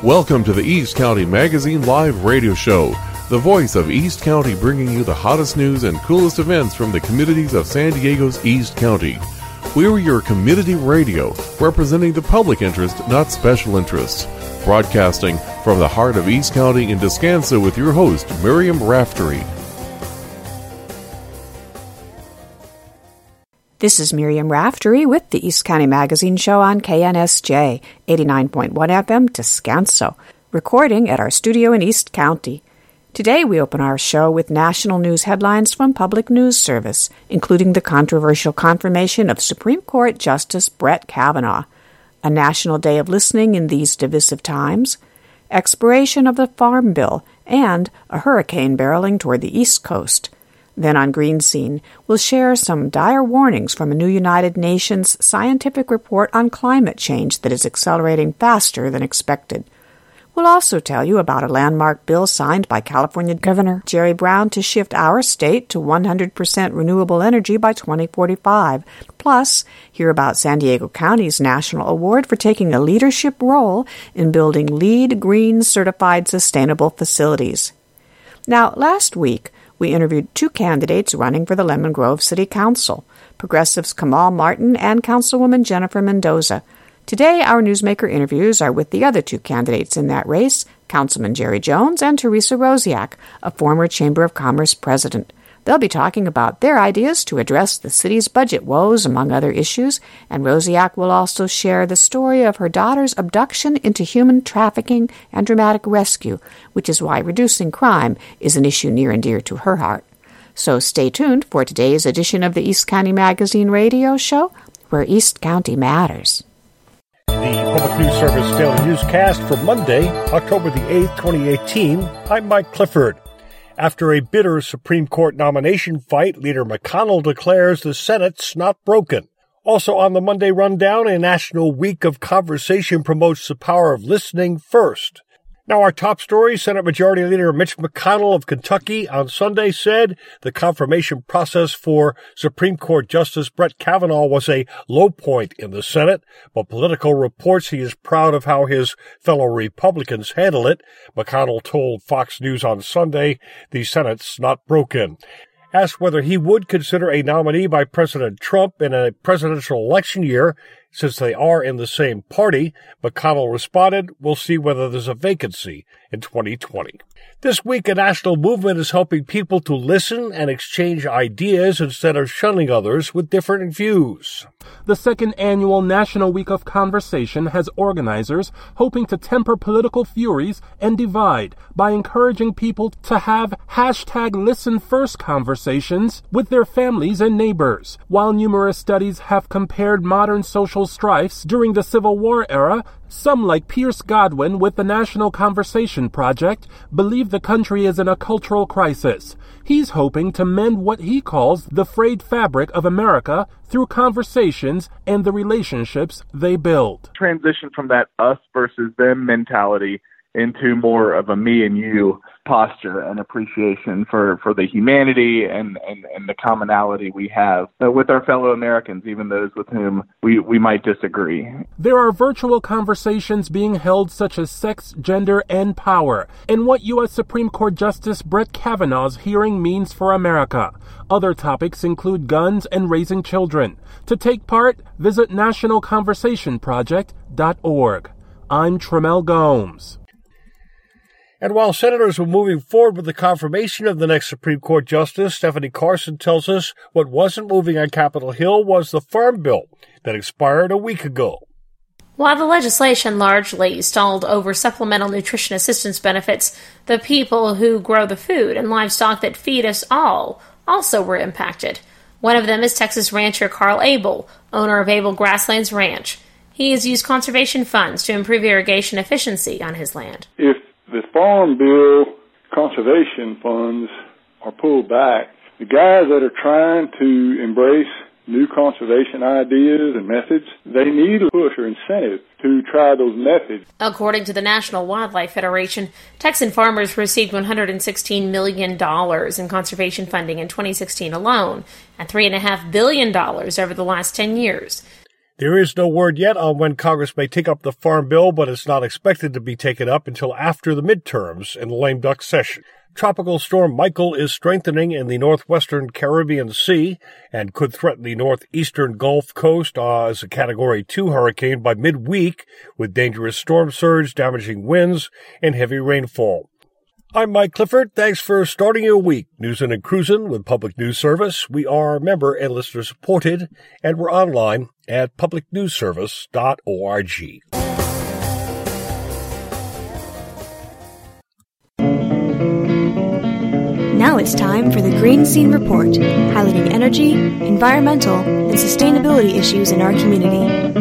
Welcome to the East County Magazine Live Radio Show, the voice of East County, bringing you the hottest news and coolest events from the communities of San Diego's East County. We're your community radio, representing the public interest, not special interests. Broadcasting from the heart of East County in Descanso with your host, Miriam Raftery. This is Miriam Raftery with the East County Magazine Show on KNSJ, 89.1 FM Descanso, recording at our studio in East County. Today we open our show with national news headlines from Public News Service, including the controversial confirmation of Supreme Court Justice Brett Kavanaugh, a national day of listening in these divisive times, expiration of the Farm Bill, and a hurricane barreling toward the East Coast. Then on Green Scene, we'll share some dire warnings from a new United Nations scientific report on climate change that is accelerating faster than expected. We'll also tell you about a landmark bill signed by California Governor Jerry Brown to shift our state to 100% renewable energy by 2045. Plus, hear about San Diego County's national award for taking a leadership role in building LEED Green certified sustainable facilities. Now, last week, we interviewed two candidates running for the Lemon Grove City Council, Progressives Kamal Martin and Councilwoman Jennifer Mendoza. Today, our newsmaker interviews are with the other two candidates in that race, Councilman Jerry Jones and Teresa Rosiak, a former Chamber of Commerce president. They'll be talking about their ideas to address the city's budget woes, among other issues, and Rosiak will also share the story of her daughter's abduction into human trafficking and dramatic rescue, which is why reducing crime is an issue near and dear to her heart. So stay tuned for today's edition of the East County Magazine Radio Show, where East County matters. The Public News Service Daily Newscast for Monday, October the 8th, 2018. I'm Mike Clifford. After a bitter Supreme Court nomination fight, Leader McConnell declares the Senate's not broken. Also on the Monday rundown, a national week of conversation promotes the power of listening first. Now our top story, Senate Majority Leader Mitch McConnell of Kentucky on Sunday said the confirmation process for Supreme Court Justice Brett Kavanaugh was a low point in the Senate, but Politico reports he is proud of how his fellow Republicans handle it. McConnell told Fox News on Sunday the Senate's not broken. Asked whether he would consider a nominee by President Trump in a presidential election year, since they are in the same party, McConnell responded, "We'll see whether there's a vacancy in 2020. This week, a national movement is helping people to listen and exchange ideas instead of shunning others with different views. The second annual National Week of Conversation has organizers hoping to temper political furies and divide by encouraging people to have #ListenFirst conversations with their families and neighbors. While numerous studies have compared modern social strifes during the Civil War era, some, like Pierce Godwin with the National Conversation Project, believe the country is in a cultural crisis. He's hoping to mend what he calls the frayed fabric of America through conversations and the relationships they build. Transition from that us versus them mentality into more of a me and you posture and appreciation for the humanity and the commonality we have with our fellow Americans, even those with whom we might disagree. There are virtual conversations being held such as sex, gender, and power, and what U.S. Supreme Court Justice Brett Kavanaugh's hearing means for America. Other topics include guns and raising children. To take part, visit nationalconversationproject.org. I'm Tremel Gomes. And while senators were moving forward with the confirmation of the next Supreme Court justice, Stephanie Carson tells us what wasn't moving on Capitol Hill was the Farm Bill that expired a week ago. While the legislation largely stalled over supplemental nutrition assistance benefits, the people who grow the food and livestock that feed us all also were impacted. One of them is Texas rancher Carl Abel, owner of Abel Grasslands Ranch. He has used conservation funds to improve irrigation efficiency on his land. If the Farm Bill conservation funds are pulled back, the guys that are trying to embrace new conservation ideas and methods, they need a push or incentive to try those methods. According to the National Wildlife Federation, Texan farmers received $116 million in conservation funding in 2016 alone, and $3.5 billion over the last 10 years. There is no word yet on when Congress may take up the Farm Bill, but it's not expected to be taken up until after the midterms in the lame duck session. Tropical storm Michael is strengthening in the northwestern Caribbean Sea and could threaten the northeastern Gulf Coast as a Category 2 hurricane by midweek, with dangerous storm surge, damaging winds, and heavy rainfall. I'm Mike Clifford. Thanks for starting your week. Newsin' and Cruisin' with Public News Service. We are member and listener supported, and we're online at publicnewsservice.org. Now it's time for the Green Scene Report, highlighting energy, environmental, and sustainability issues in our community.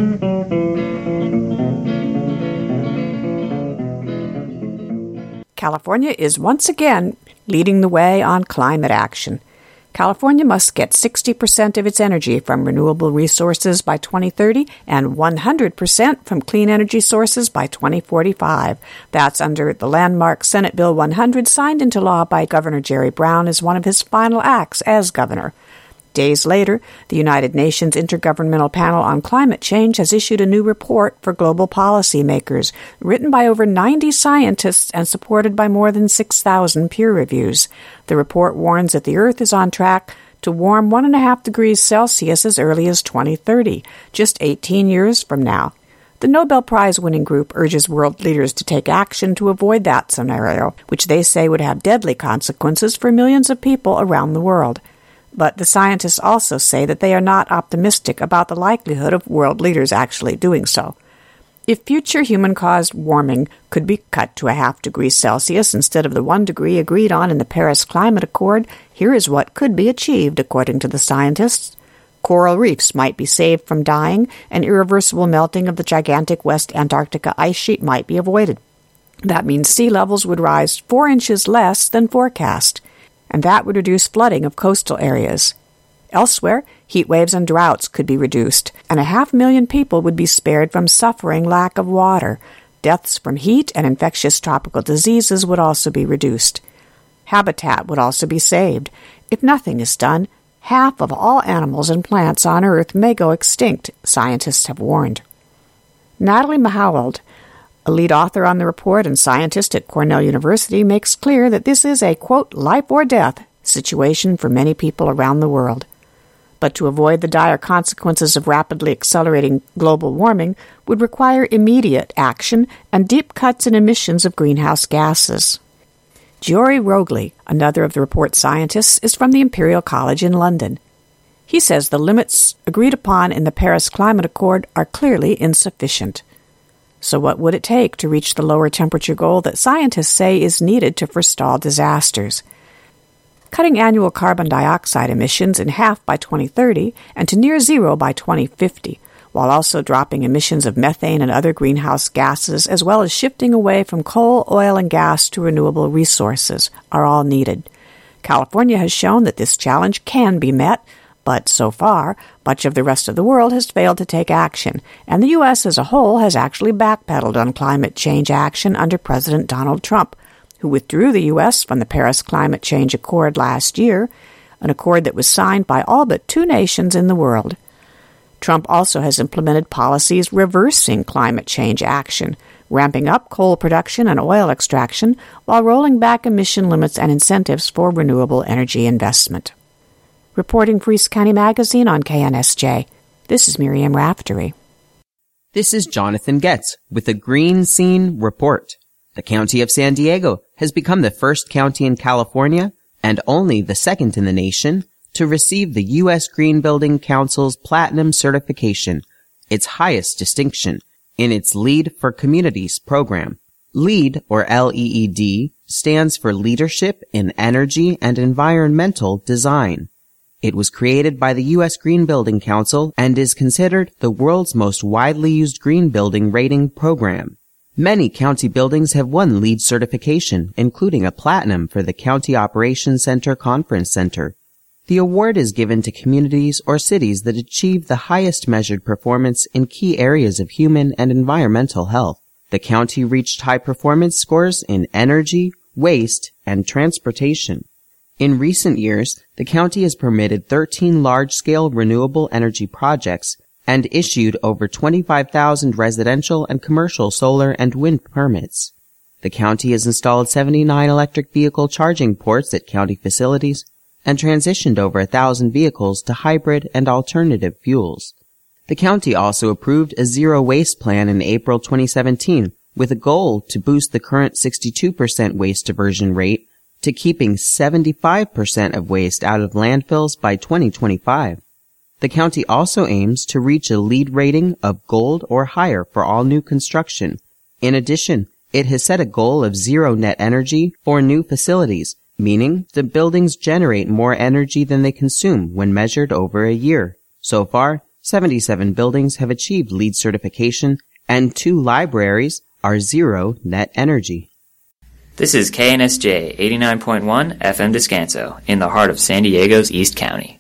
California is once again leading the way on climate action. California must get 60% of its energy from renewable resources by 2030 and 100% from clean energy sources by 2045. That's under the landmark Senate Bill 100 signed into law by Governor Jerry Brown as one of his final acts as governor. Days later, the United Nations Intergovernmental Panel on Climate Change has issued a new report for global policymakers, written by over 90 scientists and supported by more than 6,000 peer reviews. The report warns that the Earth is on track to warm 1.5 degrees Celsius as early as 2030, just 18 years from now. The Nobel Prize-winning group urges world leaders to take action to avoid that scenario, which they say would have deadly consequences for millions of people around the world. But the scientists also say that they are not optimistic about the likelihood of world leaders actually doing so. If future human-caused warming could be cut to 0.5 degrees Celsius instead of the 1 degree agreed on in the Paris Climate Accord, here is what could be achieved, according to the scientists. Coral reefs might be saved from dying, and irreversible melting of the gigantic West Antarctica ice sheet might be avoided. That means sea levels would rise 4 inches less than forecast, and that would reduce flooding of coastal areas. Elsewhere, heat waves and droughts could be reduced, and 500,000 people would be spared from suffering lack of water. Deaths from heat and infectious tropical diseases would also be reduced. Habitat would also be saved. If nothing is done, half of all animals and plants on Earth may go extinct, scientists have warned. Natalie Mahowald, a lead author on the report and scientist at Cornell University, makes clear that this is a, quote, life or death situation for many people around the world. But to avoid the dire consequences of rapidly accelerating global warming would require immediate action and deep cuts in emissions of greenhouse gases. Jory Rogley, another of the report's scientists, is from the Imperial College in London. He says the limits agreed upon in the Paris Climate Accord are clearly insufficient. So what would it take to reach the lower temperature goal that scientists say is needed to forestall disasters? Cutting annual carbon dioxide emissions in half by 2030 and to near zero by 2050, while also dropping emissions of methane and other greenhouse gases, as well as shifting away from coal, oil, and gas to renewable resources, are all needed. California has shown that this challenge can be met, but so far, much of the rest of the world has failed to take action, and the U.S. as a whole has actually backpedaled on climate change action under President Donald Trump, who withdrew the U.S. from the Paris Climate Change Accord last year, an accord that was signed by all but 2 nations in the world. Trump also has implemented policies reversing climate change action, ramping up coal production and oil extraction while rolling back emission limits and incentives for renewable energy investment. Reporting for East County Magazine on KNSJ, this is Miriam Raftery. This is Jonathan Getz with the Green Scene Report. The County of San Diego has become the first county in California, and only the second in the nation, to receive the U.S. Green Building Council's Platinum certification, its highest distinction, in its LEED for Communities program. LEED, or LEED, stands for Leadership in Energy and Environmental Design. It was created by the U.S. Green Building Council and is considered the world's most widely used green building rating program. Many county buildings have won LEED certification, including a platinum for the County Operations Center Conference Center. The award is given to communities or cities that achieve the highest measured performance in key areas of human and environmental health. The county reached high performance scores in energy, waste, and transportation. In recent years, the county has permitted 13 large-scale renewable energy projects and issued over 25,000 residential and commercial solar and wind permits. The county has installed 79 electric vehicle charging ports at county facilities and transitioned over 1,000 vehicles to hybrid and alternative fuels. The county also approved a zero-waste plan in April 2017 with a goal to boost the current 62% waste diversion rate to keeping 75% of waste out of landfills by 2025. The county also aims to reach a LEED rating of gold or higher for all new construction. In addition, it has set a goal of zero net energy for new facilities, meaning the buildings generate more energy than they consume when measured over a year. So far, 77 buildings have achieved LEED certification, and 2 libraries are zero net energy. This is KNSJ 89.1 FM Descanso, in the heart of San Diego's East County.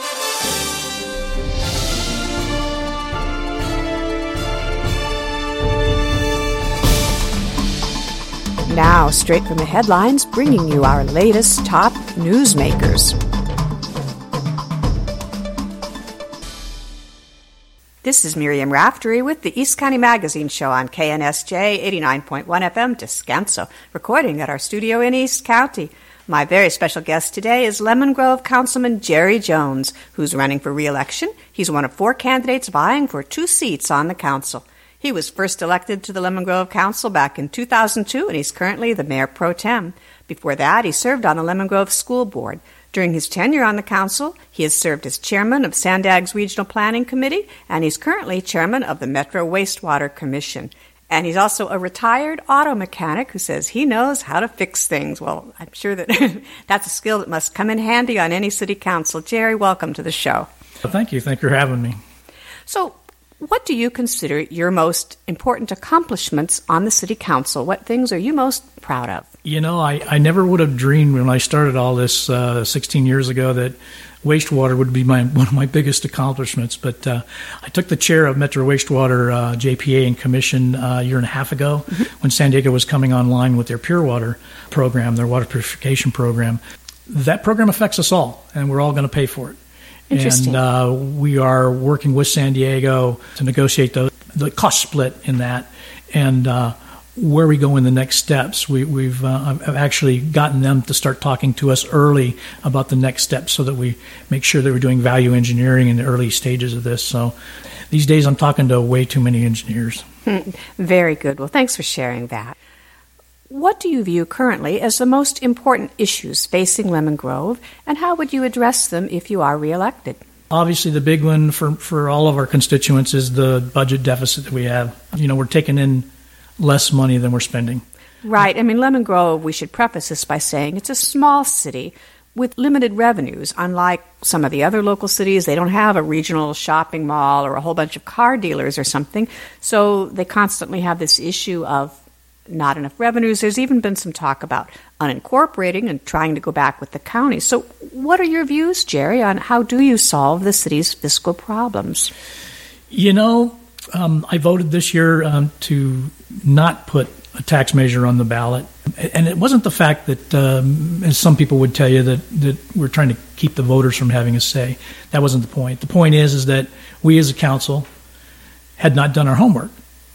Now, straight from the headlines, bringing you our latest top newsmakers. This is Miriam Raftery with the East County Magazine Show on KNSJ 89.1 FM Descanso, recording at our studio in East County. My very special guest today is Lemon Grove Councilman Jerry Jones, who's running for re-election. He's one of 4 candidates vying for 2 seats on the council. He was first elected to the Lemon Grove Council back in 2002, and he's currently the mayor pro tem. Before that, he served on the Lemon Grove School Board. During his tenure on the council, he has served as chairman of Sandag's Regional Planning Committee, and he's currently chairman of the Metro Wastewater Commission. And he's also a retired auto mechanic who says he knows how to fix things. Well, I'm sure that that's a skill that must come in handy on any city council. Jerry, welcome to the show. Well, thank you. Thank you for having me. So, what do you consider your most important accomplishments on the city council? What things are you most proud of? You know, I never would have dreamed when I started all this 16 years ago that wastewater would be one of my biggest accomplishments. But I took the chair of Metro Wastewater JPA and Commission a year and a half ago when San Diego was coming online with their Pure Water program, their water purification program. That program affects us all, and we're all going to pay for it. And we are working with San Diego to negotiate the cost split in that and where we go in the next steps. We've actually gotten them to start talking to us early about the next steps so that we make sure that we're doing value engineering in the early stages of this. So these days I'm talking to way too many engineers. Very good. Well, thanks for sharing that. What do you view currently as the most important issues facing Lemon Grove, and how would you address them if you are reelected? Obviously, the big one for all of our constituents is the budget deficit that we have. You know, we're taking in less money than we're spending. Right. I mean, Lemon Grove, we should preface this by saying it's a small city with limited revenues. Unlike some of the other local cities, they don't have a regional shopping mall or a whole bunch of car dealers or something. So they constantly have this issue of not enough revenues. There's even been some talk about unincorporating and trying to go back with the county. So what are your views, Jerry, on how do you solve the city's fiscal problems? You know, I voted this year to not put a tax measure on the ballot. And it wasn't the fact that, as some people would tell you, that we're trying to keep the voters from having a say. That wasn't the point. The point is that we as a council had not done our homework.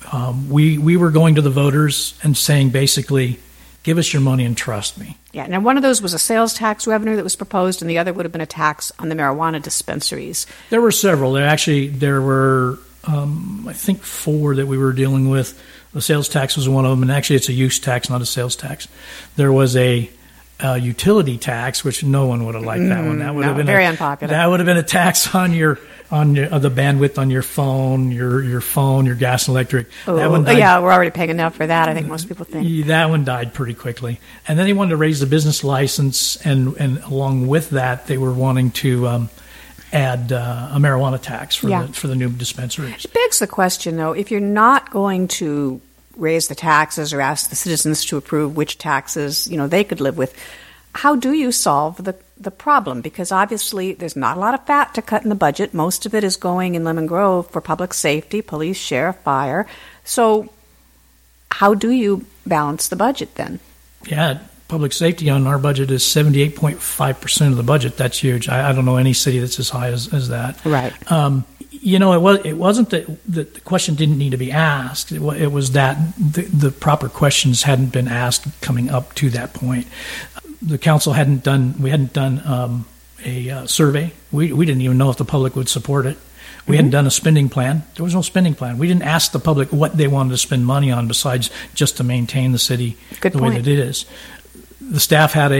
We were going to the voters and saying basically, give us your money and trust me. Yeah, now one of those was a sales tax revenue that was proposed, and the other would have been a tax on the marijuana dispensaries. There were several. There were, I think, 4 that we were dealing with. The sales tax was one of them, and actually it's a use tax, not a sales tax. There was a utility tax, which no one would have liked that one. That would have been very unpopular. That would have been a tax on the bandwidth on your phone, your gas and electric. That one died. Yeah, we're already paying enough for that, I think most people think. That one died pretty quickly. And then they wanted to raise the business license, and along with that, they were wanting to add a marijuana tax for the new dispensaries. It begs the question, though, if you're not going to raise the taxes or ask the citizens to approve which taxes they could live with, how do you solve the problem? Because obviously there's not a lot of fat to cut in the budget. Most of it is going in Lemon Grove for public safety, police, sheriff, fire. So how do you balance the budget then? Yeah, public safety on our budget is 78.5% of the budget. That's huge. I don't know any city that's as high as that. Right. It wasn't that the question didn't need to be asked. It was that the proper questions hadn't been asked coming up to that point. The council hadn't done a survey. We didn't even know if the public would support it. We hadn't done a spending plan. There was no spending plan. We didn't ask the public what they wanted to spend money on besides just to maintain the city the way that it is. The staff had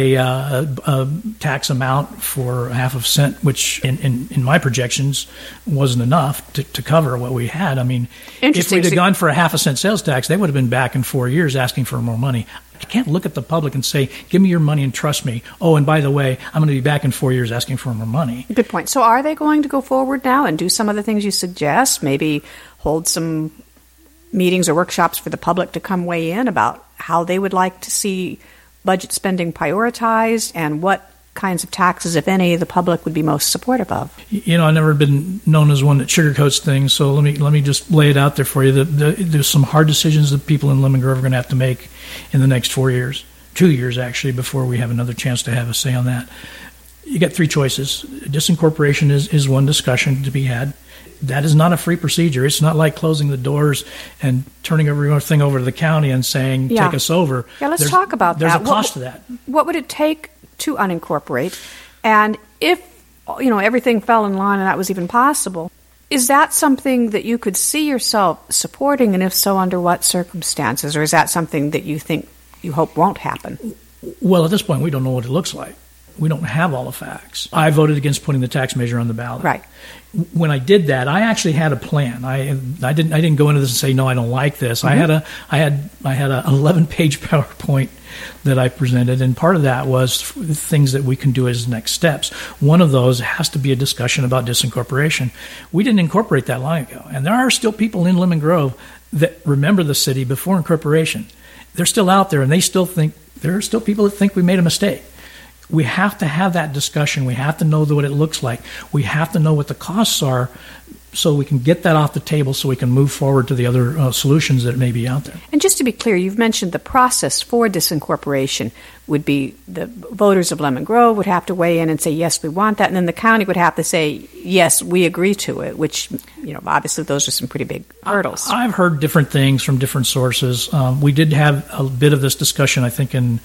a tax amount for half a cent, which in my projections wasn't enough to cover what we had. I mean, if we'd have gone for a half a cent sales tax, they would have been back in 4 years asking for more money. You can't look at the public and say, give me your money and trust me. Oh, and by the way, I'm going to be back in 4 years asking for more money. Good point. So are they going to go forward now and do some of the things you suggest? Maybe hold some meetings or workshops for the public to come weigh in about how they would like to see budget spending prioritized and what kinds of taxes, if any, the public would be most supportive of? I've never been known as one that sugarcoats things, so let me just lay it out there for you. There's some hard decisions that people in Lemon Grove are going to have to make in the next 4 years, 2 years actually, before we have another chance to have a say on that. You got three choices. Disincorporation is one discussion to be had. That is not a free procedure. It's not like closing the doors and turning everything over to the county and saying, take us over. Yeah, let's talk about that. There's a cost to that. What would it take to unincorporate? And if, everything fell in line and that was even possible, is that something that you could see yourself supporting? And if so, under what circumstances? Or is that something that you hope won't happen? Well, at this point, we don't know what it looks like. We don't have all the facts. I voted against putting the tax measure on the ballot. Right. When I did that, I actually had a plan. I didn't go into this and say, no, I don't like this. Mm-hmm. I had an 11-page PowerPoint that I presented, and part of that was things that we can do as next steps. One of those has to be a discussion about disincorporation. We didn't incorporate that long ago, and there are still people in Lemon Grove that remember the city before incorporation. They're still out there, and there are still people that think we made a mistake. We have to have that discussion. We have to know what it looks like. We have to know what the costs are so we can get that off the table so we can move forward to the other solutions that may be out there. And just to be clear, you've mentioned the process for disincorporation would be the voters of Lemon Grove would have to weigh in and say, yes, we want that. And then the county would have to say, yes, we agree to it, which, obviously those are some pretty big hurdles. I've heard different things from different sources. We did have a bit of this discussion, I think, in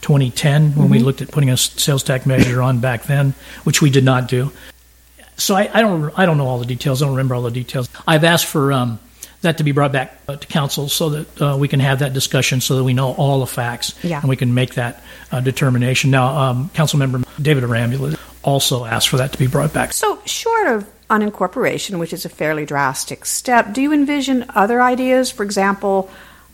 2010 when we looked at putting a sales tax measure on back then, which we did not do. So I don't know all the details. I don't remember all the details. I've asked for that to be brought back to council so that we can have that discussion so that we know all the facts and we can make that determination. Now, Councilmember David Arambula also asked for that to be brought back. So short of unincorporation, which is a fairly drastic step, do you envision other ideas? For example,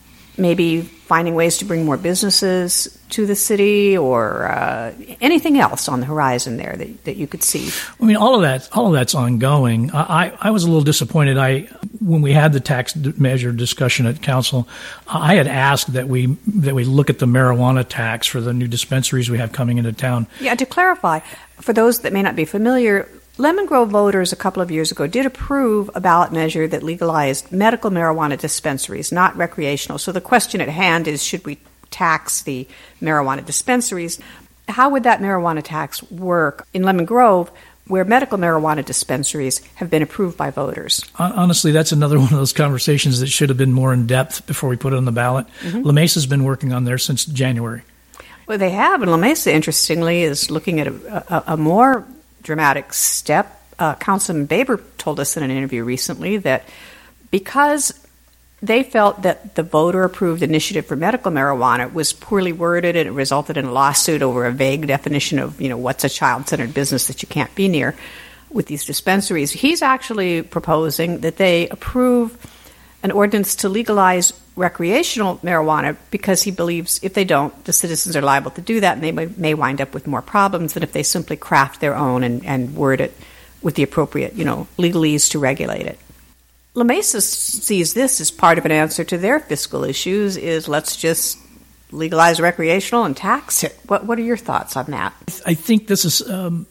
maybe finding ways to bring more businesses to the city or anything else on the horizon there that you could see? I mean, all of that's ongoing. I was a little disappointed. When we had the tax measure discussion at council, I had asked that we look at the marijuana tax for the new dispensaries we have coming into town. Yeah, to clarify, for those that may not be familiar, Lemon Grove voters a couple of years ago did approve a ballot measure that legalized medical marijuana dispensaries, not recreational. So the question at hand is, should we tax the marijuana dispensaries? How would that marijuana tax work in Lemon Grove, where medical marijuana dispensaries have been approved by voters? Honestly, that's another one of those conversations that should have been more in depth before we put it on the ballot. La Mesa's been working on there since January. Well, they have, and La Mesa, interestingly, is looking at a more dramatic step. Councilman Baber told us in an interview recently that because they felt that the voter-approved initiative for medical marijuana was poorly worded and it resulted in a lawsuit over a vague definition of, what's a child-centered business that you can't be near with these dispensaries. He's actually proposing that they approve an ordinance to legalize recreational marijuana because he believes if they don't, the citizens are liable to do that and they may wind up with more problems than if they simply craft their own and word it with the appropriate, legalese to regulate it. La Mesa sees this as part of an answer to their fiscal issues is let's just legalize recreational and tax it. What are your thoughts on that? I think this is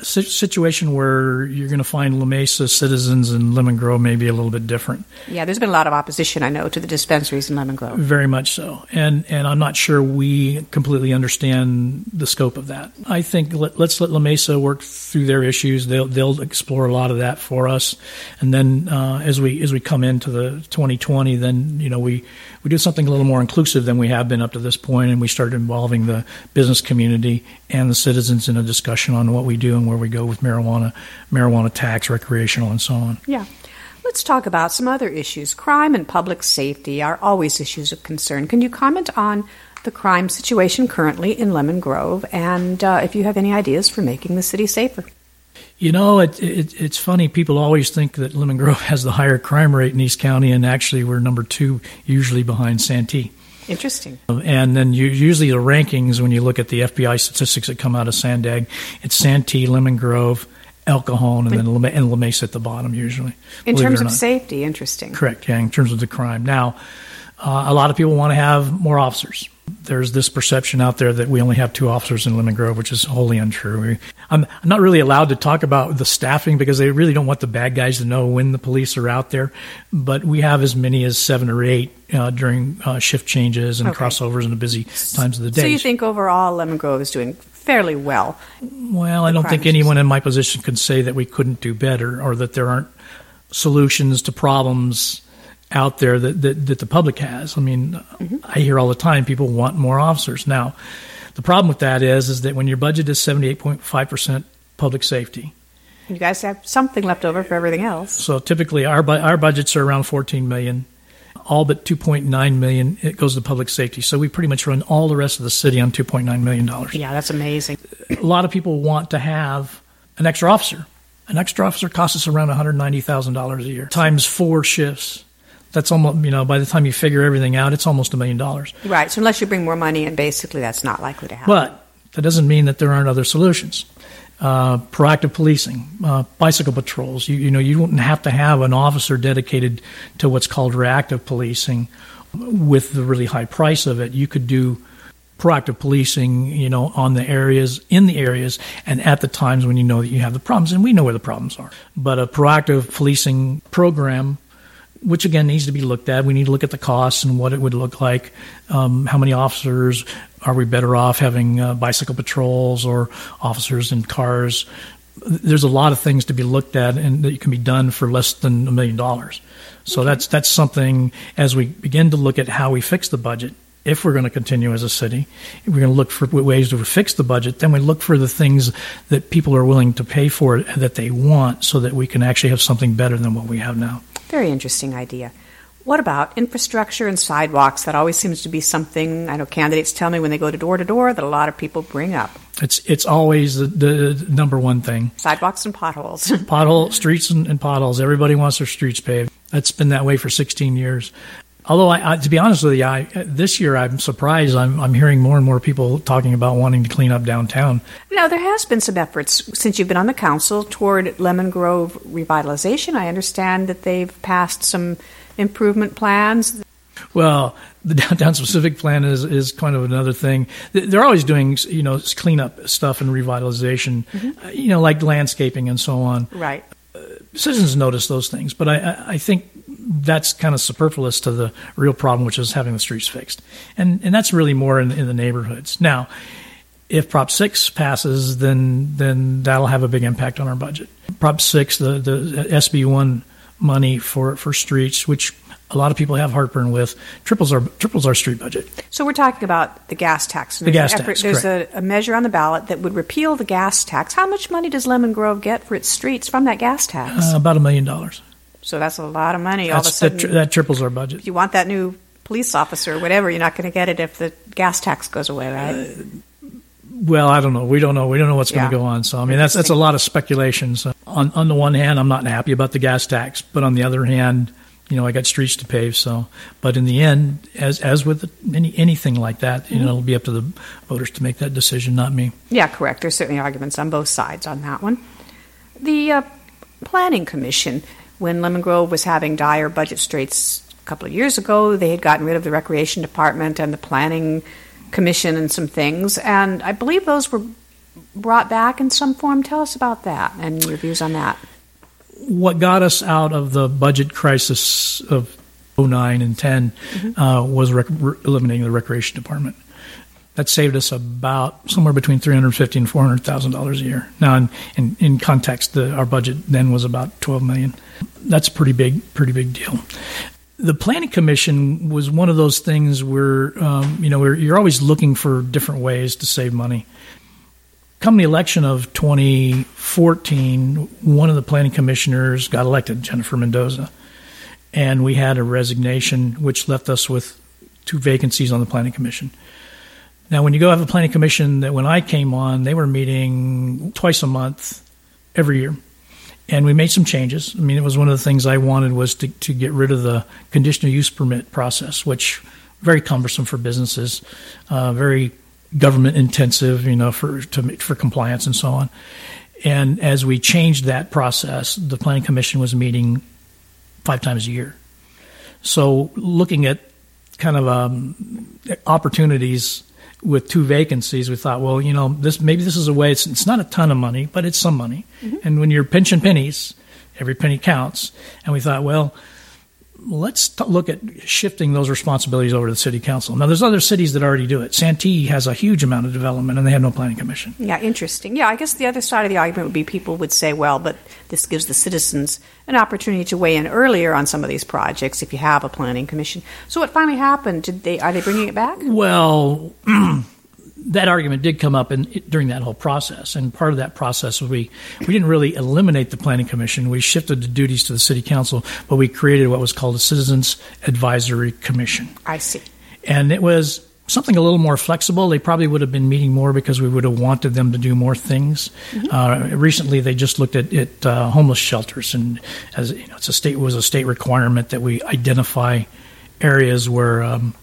situation where you're going to find La Mesa citizens and Lemon Grove may be a little bit different. Yeah, there's been a lot of opposition, I know, to the dispensaries in Lemon Grove. Very much so. And I'm not sure we completely understand the scope of that. I think let's let La Mesa work through their issues. They'll explore a lot of that for us. And then as we come into the 2020, then, we do something a little more inclusive than we have been up to this point, and we start involving the business community and the citizens in a discussion on what we do and where we go with marijuana tax, recreational, and so on. Yeah. Let's talk about some other issues. Crime and public safety are always issues of concern. Can you comment on the crime situation currently in Lemon Grove, and if you have any ideas for making the city safer? It's funny. People always think that Lemon Grove has the higher crime rate in East County, and actually we're number 2, usually behind Santee. Interesting. And then usually the rankings, when you look at the FBI statistics that come out of Sandag, it's Santee, Lemon Grove, El Cajon, and then La Mesa at the bottom usually. In terms of safety, interesting. Correct, yeah, in terms of the crime. Now, a lot of people want to have more officers. There's this perception out there that we only have 2 officers in Lemon Grove, which is wholly untrue. I'm not really allowed to talk about the staffing because they really don't want the bad guys to know when the police are out there. But we have as many as 7 or 8 during shift changes and crossovers and the busy times of the day. So you think overall Lemon Grove is doing fairly well? Well, I don't think anyone in my position could say that we couldn't do better or that there aren't solutions to problems out there that the public has. I mean, I hear all the time people want more officers. Now, the problem with that is that when your budget is 78.5% public safety, you guys have something left over for everything else. So typically our budgets are around $14 million. All but $2.9 million it goes to public safety. So we pretty much run all the rest of the city on $2.9 million. Yeah, that's amazing. A lot of people want to have an extra officer. An extra officer costs us around $190,000 a year times 4 shifts. That's almost, by the time you figure everything out, it's almost $1 million. Right. So unless you bring more money in, basically that's not likely to happen. But that doesn't mean that there aren't other solutions. Proactive policing, bicycle patrols. You wouldn't have to have an officer dedicated to what's called reactive policing with the really high price of it. You could do proactive policing, in the areas and at the times when you know that you have the problems, and we know where the problems are. But a proactive policing program, which again needs to be looked at. We need to look at the costs and what it would look like. How many officers are we better off having bicycle patrols or officers in cars? There's a lot of things to be looked at and that can be done for less than $1 million. So that's something as we begin to look at how we fix the budget. If we're going to continue as a city, if we're going to look for ways to fix the budget, then we look for the things that people are willing to pay for it, that they want, so that we can actually have something better than what we have now. Very interesting idea. What about infrastructure and sidewalks? That always seems to be something I know candidates tell me when they go door to door that a lot of people bring up. It's always the number one thing. Sidewalks and potholes. Streets and potholes. Everybody wants their streets paved. That's been that way for 16 years. Although, I to be honest with you, this year I'm surprised. I'm hearing more and more people talking about wanting to clean up downtown. Now, there has been some efforts since you've been on the council toward Lemon Grove revitalization. I understand that they've passed some improvement plans. Well, the downtown specific plan is kind of another thing. They're always doing, cleanup stuff and revitalization, like landscaping and so on. Right. Citizens notice those things, but I think that's kind of superfluous to the real problem, which is having the streets fixed. And that's really more in the neighborhoods. Now, if Prop 6 passes, then that'll have a big impact on our budget. Prop 6, the SB1 money for streets, which a lot of people have heartburn with, triples our street budget. So we're talking about the gas tax. There's a measure on the ballot that would repeal the gas tax. How much money does Lemon Grove get for its streets from that gas tax? About $1 million. So that's a lot of money. All of a sudden, that triples our budget. If you want that new police officer or whatever, you're not going to get it if the gas tax goes away, right? Well, I don't know. We don't know what's going to go on. So, I mean, that's a lot of speculation. So on the one hand, I'm not happy about the gas tax, but on the other hand, I got streets to pave. So, but in the end, as with anything like that, it'll be up to the voters to make that decision, not me. Yeah, correct. There's certainly arguments on both sides on that one. The Planning Commission, when Lemon Grove was having dire budget straits a couple of years ago, they had gotten rid of the Recreation Department and the Planning Commission and some things, and I believe those were brought back in some form. Tell us about that and your views on that. What got us out of the budget crisis of 2009 and 10 was eliminating the recreation department. That saved us about somewhere between $350,000 and $400,000 a year. Now, in context, our budget then was about $12 million. That's a pretty big deal. The Planning Commission was one of those things where you're always looking for different ways to save money. Come the election of 2014, one of the planning commissioners got elected, Jennifer Mendoza, and we had a resignation, which left us with 2 vacancies on the Planning Commission. Now, when you go have a Planning Commission, that when I came on, they were meeting twice a month every year, and we made some changes. I mean, it was one of the things I wanted was to get rid of the conditional use permit process, which very cumbersome for businesses, very government intensive, for compliance and so on. And as we changed that process, the Planning Commission was meeting 5 times a year. So looking at kind of opportunities with 2 vacancies, we thought, well, this is a way. It's not a ton of money, but it's some money. Mm-hmm. And when you're pinching pennies, every penny counts. And we thought, well, let's look at shifting those responsibilities over to the city council. Now, there's other cities that already do it. Santee has a huge amount of development, and they have no planning commission. Yeah, interesting. Yeah, I guess the other side of the argument would be people would say, well, but this gives the citizens an opportunity to weigh in earlier on some of these projects if you have a planning commission. So what finally happened? Are they bringing it back? Well, that argument did come up during that whole process, and part of that process was we didn't really eliminate the Planning Commission. We shifted the duties to the City Council, but we created what was called a Citizens Advisory Commission. I see. And it was something a little more flexible. They probably would have been meeting more because we would have wanted them to do more things. Mm-hmm. Recently, they just looked at homeless shelters, and as it was a state requirement that we identify areas where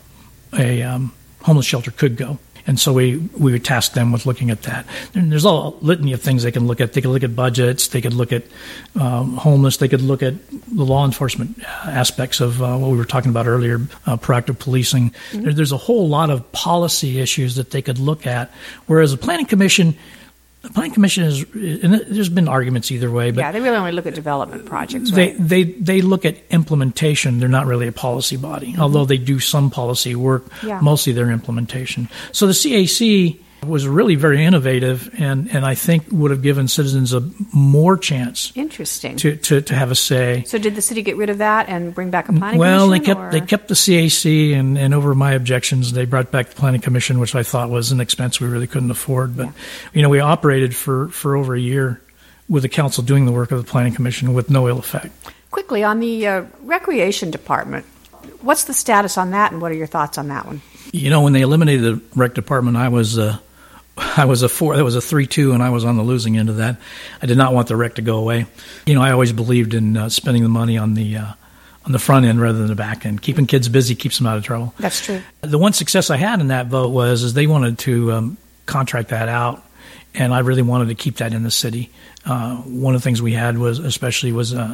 a homeless shelter could go. And so we would task them with looking at that. And there's a litany of things they can look at. They could look at budgets. They could look at homeless. They could look at the law enforcement aspects of what we were talking about earlier, proactive policing. Mm-hmm. There's a whole lot of policy issues that they could look at, whereas the Planning Commission is, and there's been arguments either way, but they really only look at development projects, right? They look at implementation. They're not really a policy body, mm-hmm. although they do some policy work, mostly their implementation. So the CAC was really very innovative, and I think would have given citizens a more chance. Interesting. To have a say. So did the city get rid of that and bring back a planning commission? Well, they kept the CAC, and over my objections, they brought back the planning commission, which I thought was an expense we really couldn't afford. But we operated for over a year with the council doing the work of the planning commission with no ill effect. Quickly on the recreation department, what's the status on that, and what are your thoughts on that one? When they eliminated the rec department, I was a 4. That was a 3-2, and I was on the losing end of that. I did not want the rec to go away. I always believed in spending the money on the front end rather than the back end. Keeping kids busy keeps them out of trouble. That's true. The one success I had in that vote was they wanted to contract that out, and I really wanted to keep that in the city. One of the things we had was especially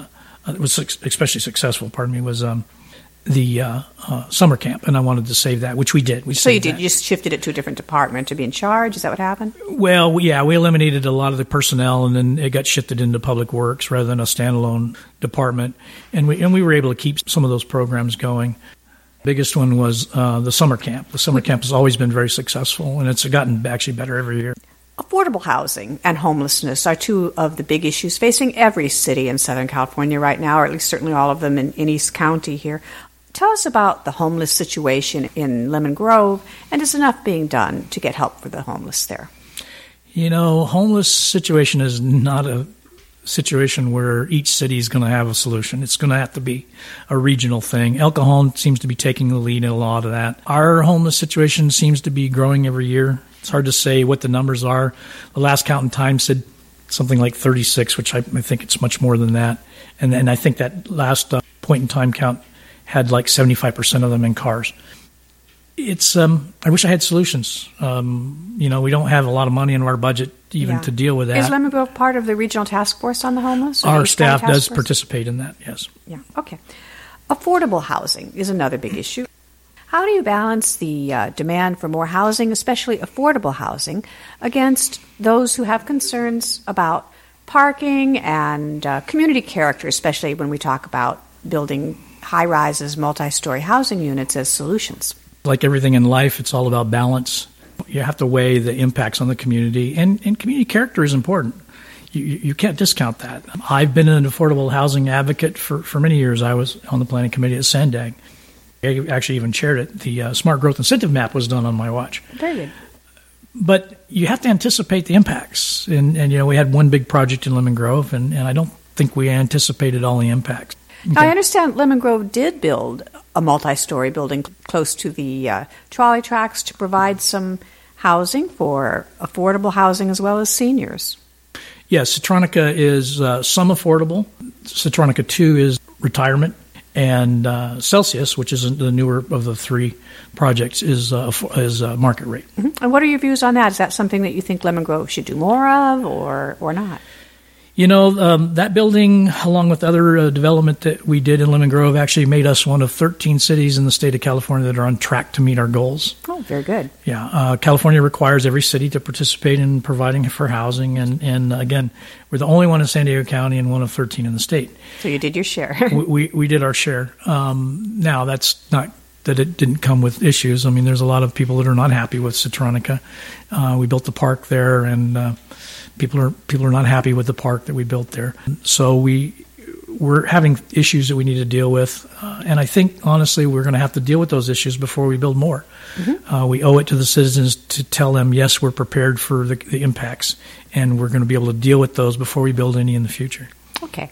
successful. Was the summer camp, and I wanted to save that, which we did. So you did. You just shifted it to a different department to be in charge? Is that what happened? Well, we eliminated a lot of the personnel, and then it got shifted into Public Works rather than a standalone department, and we were able to keep some of those programs going. The biggest one was the summer camp. The summer camp has always been very successful, and it's gotten actually better every year. Affordable housing and homelessness are 2 of the big issues facing every city in Southern California right now, or at least certainly all of them in East County here. Tell us about the homeless situation in Lemon Grove, and is enough being done to get help for the homeless there? Homeless situation is not a situation where each city is going to have a solution. It's going to have to be a regional thing. El Cajon seems to be taking the lead in a lot of that. Our homeless situation seems to be growing every year. It's hard to say what the numbers are. The last count in time said something like 36, which I think it's much more than that. And I think that last point in time count had like 75% of them in cars. It's I wish I had solutions. We don't have a lot of money in our budget even to deal with that. Is Lemon Grove part of the regional task force on the homeless? Our staff does participate in that, yes. Yeah, okay. Affordable housing is another big issue. How do you balance the demand for more housing, especially affordable housing, against those who have concerns about parking and community character, especially when we talk about building high-rises, multi-story housing units as solutions? Like everything in life, it's all about balance. You have to weigh the impacts on the community, and community character is important. You can't discount that. I've been an affordable housing advocate for many years. I was on the planning committee at Sandag. I actually even chaired it. The Smart Growth Incentive Map was done on my watch. Very good. But you have to anticipate the impacts. And we had one big project in Lemon Grove, and I don't think we anticipated all the impacts. Okay. I understand Lemon Grove did build a multi-story building close to the trolley tracks to provide some housing for affordable housing as well as seniors. Yes, Citronica is some affordable. Citronica 2 is retirement. And Celsius, which is the newer of the three projects, is market rate. Mm-hmm. And what are your views on that? Is that something that you think Lemon Grove should do more of or not? That building, along with other development that we did in Lemon Grove, actually made us one of 13 cities in the state of California that are on track to meet our goals. Oh, very good. Yeah. California requires every city to participate in providing for housing. And again, we're the only one in San Diego County and one of 13 in the state. So you did your share. we did our share. Now, that's not that it didn't come with issues. I mean, there's a lot of people that are not happy with Citronica. We built the park there, and people are not happy with the park that we built there. So we're having issues that we need to deal with, and I think honestly we're going to have to deal with those issues before we build more. Mm-hmm. We owe it to the citizens to tell them, yes, we're prepared for the impacts, and we're going to be able to deal with those before we build any in the future. Okay.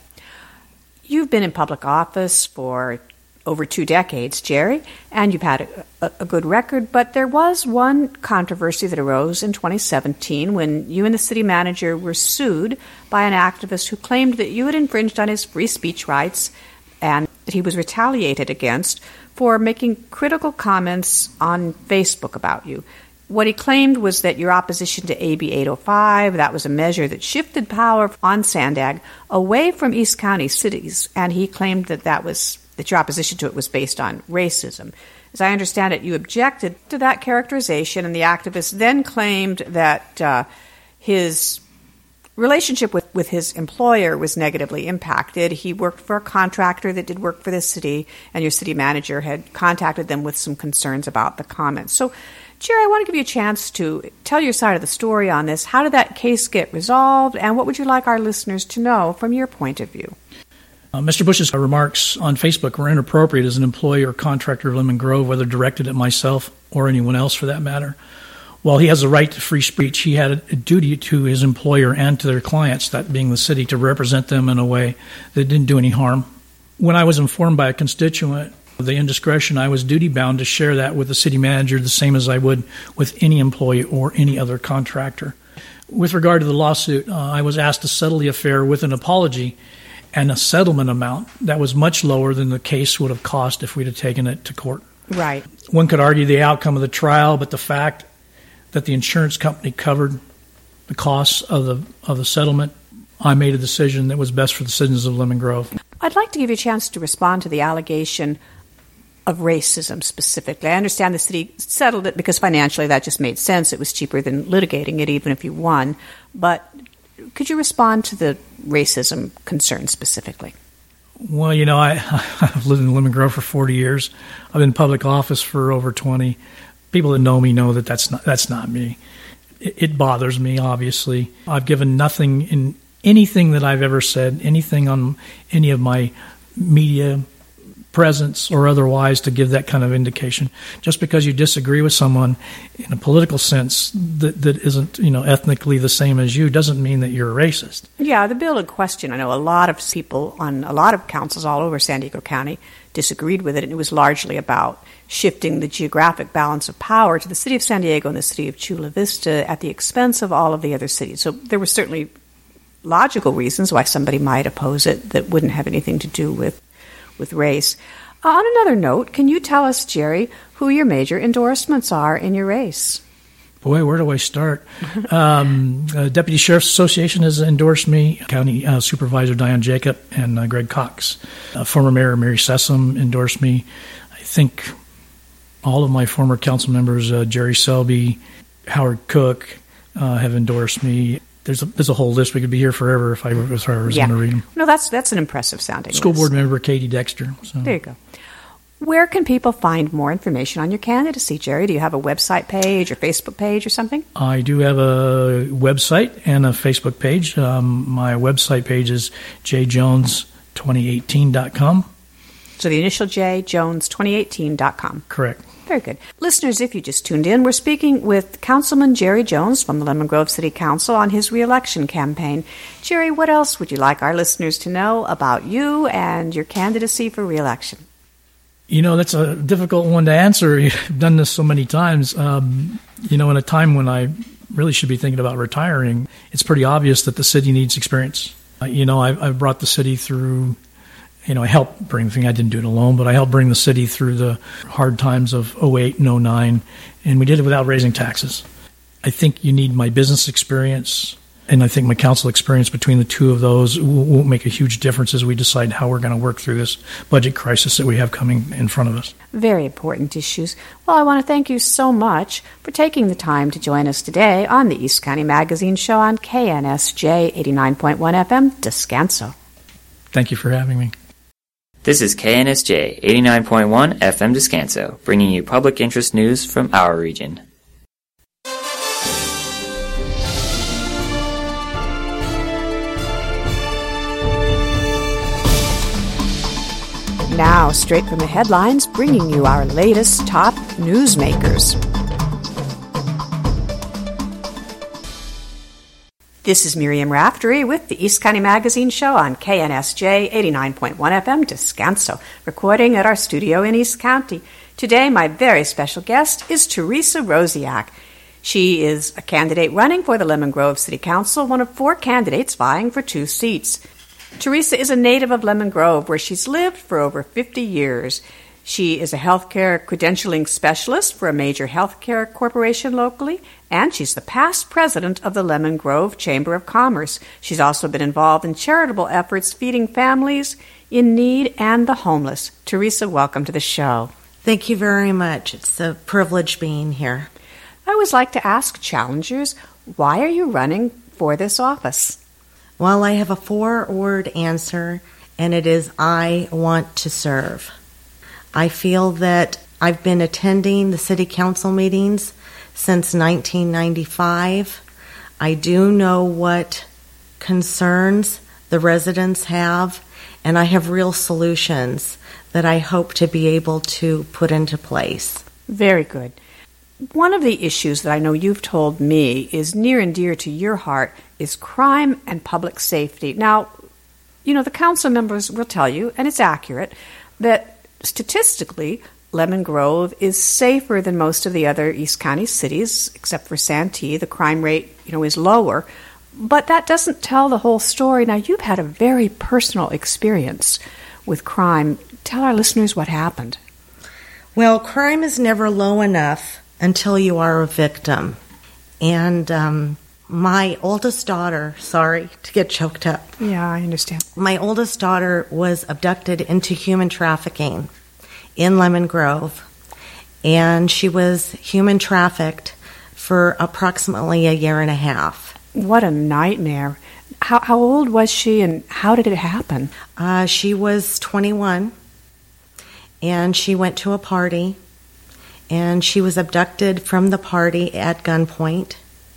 You've been in public office for over 2 decades, Jerry, and you've had a good record, but there was one controversy that arose in 2017 when you and the city manager were sued by an activist who claimed that you had infringed on his free speech rights and that he was retaliated against for making critical comments on Facebook about you. What he claimed was that your opposition to AB 805, that was a measure that shifted power on Sandag away from East County cities, and he claimed that your opposition to it was based on racism. As I understand it, you objected to that characterization, and the activist then claimed that his relationship with his employer was negatively impacted. He worked for a contractor that did work for the city, and your city manager had contacted them with some concerns about the comments. So, Jerry, I want to give you a chance to tell your side of the story on this. How did that case get resolved, and what would you like our listeners to know from your point of view? Mr. Bush's remarks on Facebook were inappropriate as an employee or contractor of Lemon Grove, whether directed at myself or anyone else for that matter. While he has a right to free speech, he had a duty to his employer and to their clients, that being the city, to represent them in a way that didn't do any harm. When I was informed by a constituent of the indiscretion, I was duty-bound to share that with the city manager the same as I would with any employee or any other contractor. With regard to the lawsuit, I was asked to settle the affair with an apology and a settlement amount that was much lower than the case would have cost if we'd have taken it to court. Right. One could argue the outcome of the trial, but the fact that the insurance company covered the costs of the settlement, I made a decision that was best for the citizens of Lemon Grove. I'd like to give you a chance to respond to the allegation of racism specifically. I understand the city settled it because financially that just made sense. It was cheaper than litigating it even if you won. But could you respond to the racism concern specifically? Well, I've lived in Lemon Grove for 40 years. I've been in public office for over 20. People that know me know that that's not me. It bothers me, obviously. I've given nothing in anything that I've ever said, anything on any of my media presence or otherwise to give that kind of indication. Just because you disagree with someone in a political sense that isn't, ethnically the same as you doesn't mean that you're a racist. Yeah, the bill in question, I know a lot of people on a lot of councils all over San Diego County disagreed with it, and it was largely about shifting the geographic balance of power to the city of San Diego and the city of Chula Vista at the expense of all of the other cities. So there were certainly logical reasons why somebody might oppose it that wouldn't have anything to do with race. On another note, can you tell us, Jerry, who your major endorsements are in your race? Boy, where do I start? Deputy Sheriff's Association has endorsed me. County Supervisor Diane Jacob and Greg Cox. Former Mayor Mary Sessom endorsed me. I think All of my former council members, Jerry Selby, Howard Cook, have endorsed me. There's a whole list. We could be here forever if I was going to read them. No, that's an impressive sounding School list. board member Katie Dexter. So. There you go. Where can people find more information on your candidacy, Jerry? Do you have a website page or Facebook page or something? I do have a website and a Facebook page. My website page is jjones2018.com. So the initial J, jones2018.com. Correct. Very good. Listeners, if you just tuned in, we're speaking with Councilman Jerry Jones from the Lemon Grove City Council on his re-election campaign. Jerry, what else would you like our listeners to know about you and your candidacy for re-election? That's a difficult one to answer. You've done this so many times. In a time when I really should be thinking about retiring, it's pretty obvious that the city needs experience. I've brought the city through... I helped bring the thing. I didn't do it alone, but I helped bring the city through the hard times of 2008 and 2009, and we did it without raising taxes. I think you need my business experience, and I think my council experience. Between the two of those will make a huge difference as we decide how we're going to work through this budget crisis that we have coming in front of us. Very important issues. Well, I want to thank you so much for taking the time to join us today on the East County Magazine Show on KNSJ 89.1 FM, Descanso. Thank you for having me. This is KNSJ 89.1 FM Descanso, bringing you public interest news from our region. Now, straight from the headlines, bringing you our latest top newsmakers. This is Miriam Raftery with the East County Magazine Show on KNSJ 89.1 FM Descanso, recording at our studio in East County. Today, my very special guest is Teresa Rosiak. She is a candidate running for the Lemon Grove City Council, one of 4 candidates vying for 2 seats. Teresa is a native of Lemon Grove, where she's lived for over 50 years. She is a healthcare credentialing specialist for a major healthcare corporation locally, and she's the past president of the Lemon Grove Chamber of Commerce. She's also been involved in charitable efforts feeding families in need and the homeless. Teresa, welcome to the show. Thank you very much. It's a privilege being here. I always like to ask challengers, why are you running for this office? Well, I have a 4-word answer, and it is I want to serve. I feel that I've been attending the city council meetings since 1995. I do know what concerns the residents have, and I have real solutions that I hope to be able to put into place. Very good. One of the issues that I know you've told me is near and dear to your heart is crime and public safety. Now, the council members will tell you, and it's accurate, that statistically, Lemon Grove is safer than most of the other East County cities, except for Santee. The crime rate, is lower. But that doesn't tell the whole story. Now, you've had a very personal experience with crime. Tell our listeners what happened. Well, crime is never low enough until you are a victim. And my oldest daughter, sorry to get choked up. Yeah, I understand. My oldest daughter was abducted into human trafficking in Lemon Grove, and she was human trafficked for approximately 1.5 years. What a nightmare. How old was she, and how did it happen? She was 21, and she went to a party, and she was abducted from the party at gunpoint.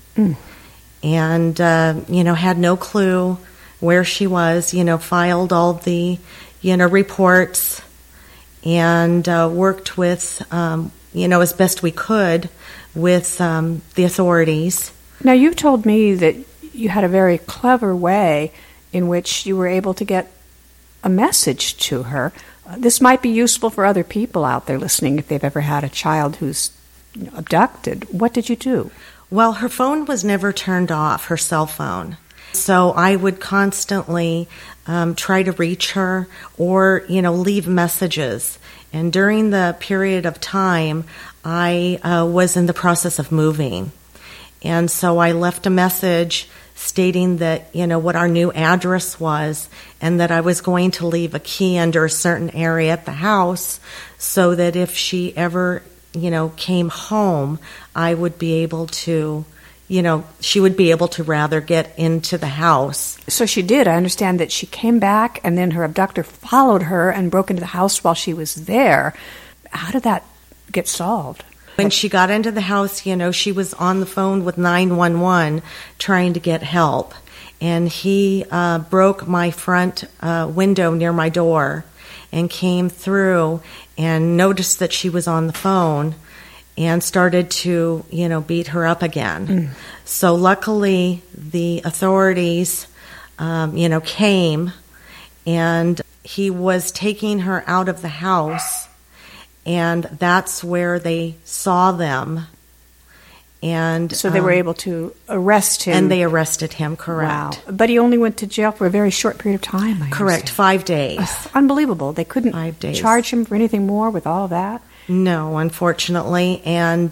And, had no clue where she was, filed all the, reports and worked with, as best we could with the authorities. Now, you've told me that you had a very clever way in which you were able to get a message to her. This might be useful for other people out there listening if they've ever had a child who's abducted. What did you do? Well, her phone was never turned off, her cell phone. So I would constantly try to reach her or, leave messages. And during the period of time, I was in the process of moving. And so I left a message stating that, what our new address was and that I was going to leave a key under a certain area at the house so that if she ever, came home, I would be able to, she would be able to rather get into the house. So she did. I understand that she came back and then her abductor followed her and broke into the house while she was there. How did that get solved? When she got into the house, she was on the phone with 911 trying to get help. And he broke my front window near my door and came through and noticed that she was on the phone and started to, beat her up again. So luckily the authorities, came, and he was taking her out of the house, and that's where they saw them. And so they were able to arrest him. And they arrested him, correct. Wow. But he only went to jail for a very short period of time, I Correct, understand. 5 days. Unbelievable. They couldn't 5 days. charge him for anything more with all of that? No, unfortunately. And,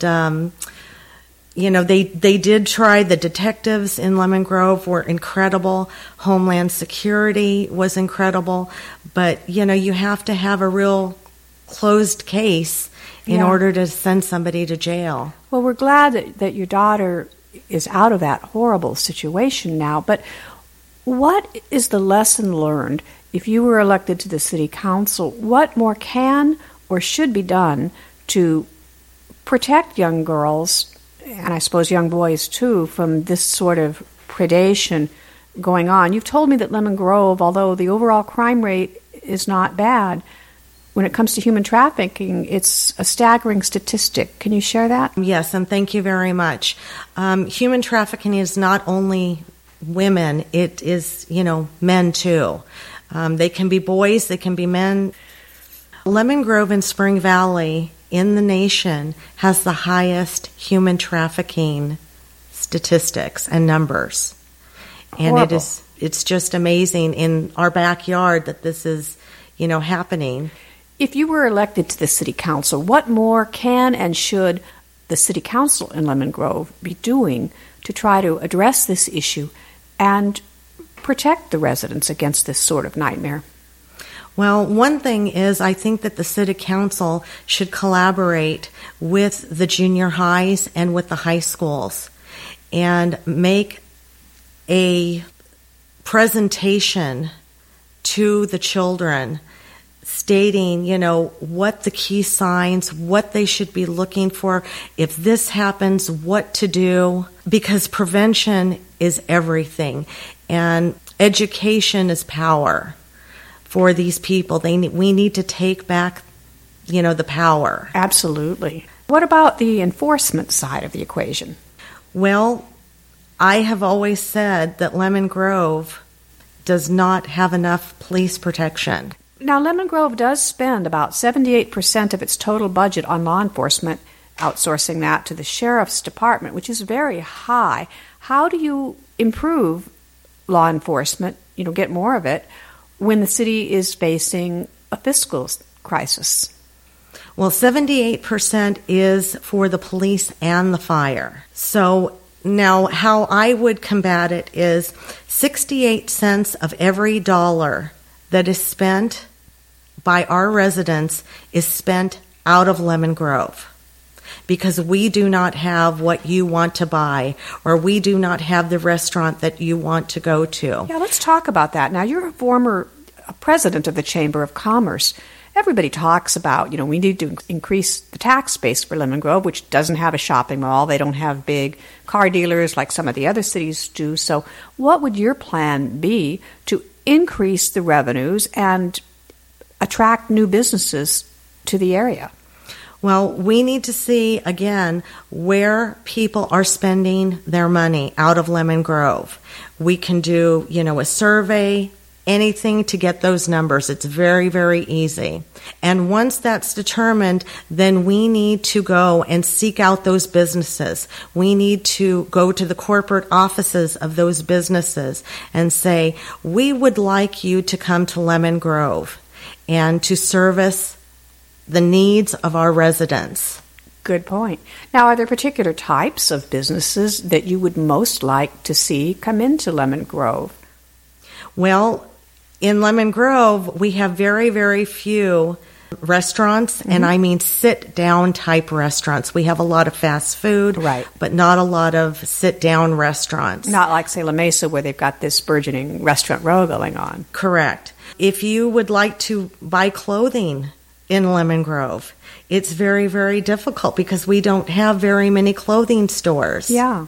they did try. The detectives in Lemon Grove were incredible. Homeland Security was incredible. But, you have to have a real closed case in order to send somebody to jail. Well, we're glad that your daughter is out of that horrible situation now, but what is the lesson learned? If you were elected to the city council, what more can or should be done to protect young girls, and I suppose young boys too, from this sort of predation going on? You've told me that Lemon Grove, although the overall crime rate is not bad, when it comes to human trafficking, it's a staggering statistic. Can you share that? Yes, and thank you very much. Human trafficking is not only women, it is, men too. They can be boys, they can be men. Lemon Grove in Spring Valley in the nation has the highest human trafficking statistics and numbers. And Horrible. it's just amazing in our backyard that this is, happening. If you were elected to the city council, what more can and should the city council in Lemon Grove be doing to try to address this issue and protect the residents against this sort of nightmare? Well, one thing is I think that the city council should collaborate with the junior highs and with the high schools and make a presentation to the children stating, what the key signs, what they should be looking for, if this happens, what to do, because prevention is everything, and education is power for these people. We need to take back, the power. Absolutely. What about the enforcement side of the equation? Well, I have always said that Lemon Grove does not have enough police protection. Now, Lemon Grove does spend about 78% of its total budget on law enforcement, outsourcing that to the sheriff's department, which is very high. How do you improve law enforcement, get more of it, when the city is facing a fiscal crisis? Well, 78% is for the police and the fire. So now how I would combat it is 68 cents of every dollar that is spent by our residents is spent out of Lemon Grove, because we do not have what you want to buy, or we do not have the restaurant that you want to go to. Yeah, let's talk about that. Now, you're a former president of the Chamber of Commerce. Everybody talks about, we need to increase the tax base for Lemon Grove, which doesn't have a shopping mall. They don't have big car dealers like some of the other cities do. So what would your plan be to increase the revenues and attract new businesses to the area? Well, we need to see, again, where people are spending their money out of Lemon Grove. We can do, a survey, anything to get those numbers. It's very, very easy. And once that's determined, then we need to go and seek out those businesses. We need to go to the corporate offices of those businesses and say, we would like you to come to Lemon Grove and to service the needs of our residents. Good point. Now, are there particular types of businesses that you would most like to see come into Lemon Grove? Well, in Lemon Grove, we have very, very few restaurants, and I mean sit-down type restaurants. We have a lot of fast food, right, but not a lot of sit-down restaurants. Not like, say, La Mesa, where they've got this burgeoning restaurant row going on. Correct. If you would like to buy clothing in Lemon Grove, it's very, very difficult because we don't have very many clothing stores. Yeah.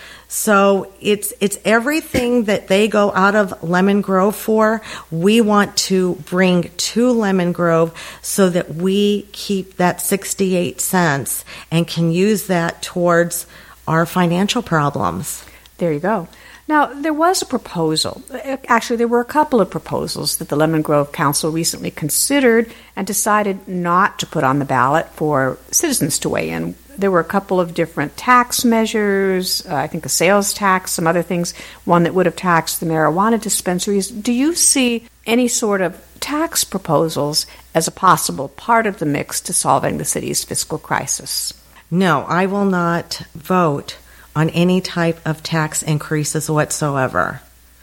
So it's everything that they go out of Lemon Grove for, we want to bring to Lemon Grove so that we keep that 68 cents and can use that towards our financial problems. There you go. Now, there was a proposal. Actually, there were a couple of proposals that the Lemon Grove Council recently considered and decided not to put on the ballot for citizens to weigh in. There were a couple of different tax measures, I think a sales tax, some other things, one that would have taxed the marijuana dispensaries. Do you see any sort of tax proposals as a possible part of the mix to solving the city's fiscal crisis? No, I will not vote on any type of tax increases whatsoever.